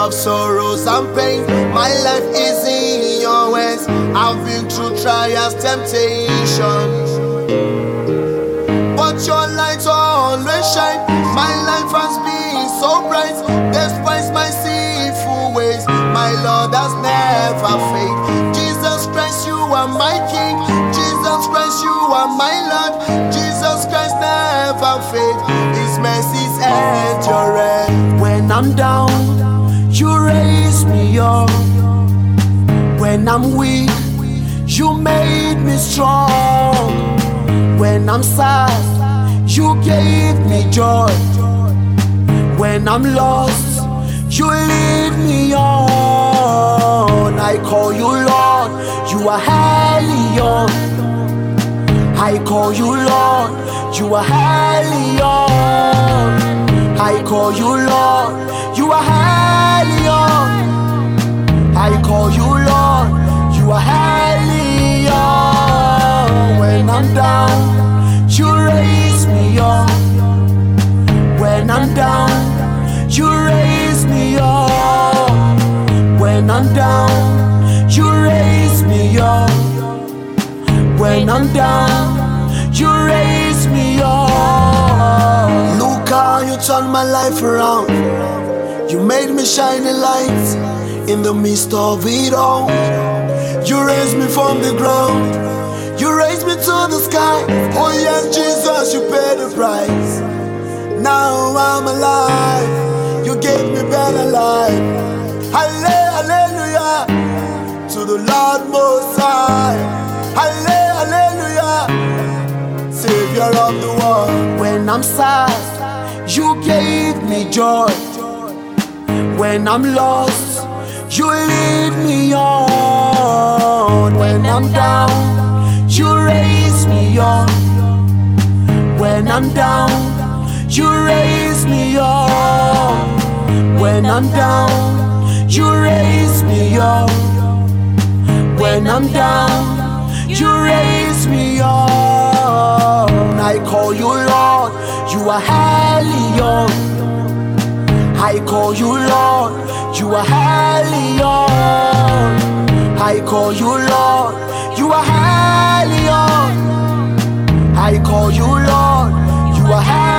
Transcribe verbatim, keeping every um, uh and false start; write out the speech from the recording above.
of sorrows and pain. My life is in your hands. I've been through trials, temptations, but your light always shine. My life has been so bright, despite my sinful ways. My Lord has never failed. Jesus Christ, you are my King. Jesus Christ, you are my Lord. Jesus Christ never failed. His mercies endure. When I'm down, you raise me up. When I'm weak, you made me strong. When I'm sad, you gave me joy. When I'm lost, you lead me on. I call you Lord, you are highly on. I call you Lord, you are highly on. I call you Lord, you are highly on. I call you Lord, you are highly on. When I'm down, you raise me up. When I'm down, you raise me up. When I'm down, you raise me up. When I'm down, you raise me up. Look how you turned my life around. You made me shine a light in the midst of it all. You raised me from the ground, you raised me to the sky. Oh yes, Jesus, you paid the price. Now I'm alive, you gave me better life. Hallelujah to the Lord Most High. Hallelujah, Savior of the world. When I'm sad, you gave me joy. When I'm lost, you lead me on. When I'm down, you raise me up. When I'm down, you raise me up. When I'm down, you raise me up. When I'm down, you raise me up. I call you Lord, you are highly on. I call you Lord, you are highly on. I call you Lord, you are highly on. I call you Lord, you are highly on.